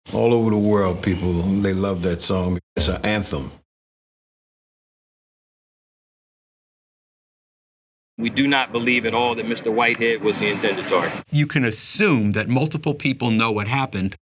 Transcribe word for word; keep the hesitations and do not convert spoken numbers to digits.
All over the world, people, they love that song. It's an anthem. We do not believe at all that Mister Whitehead was the intended target. You can assume that multiple people know what happened.